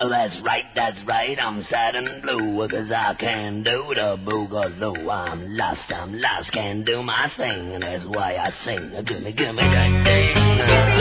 That's right, I'm sad and blue, 'cause I can't do the boogaloo. I'm lost, can't do my thing, and that's why I sing. Give me that thing.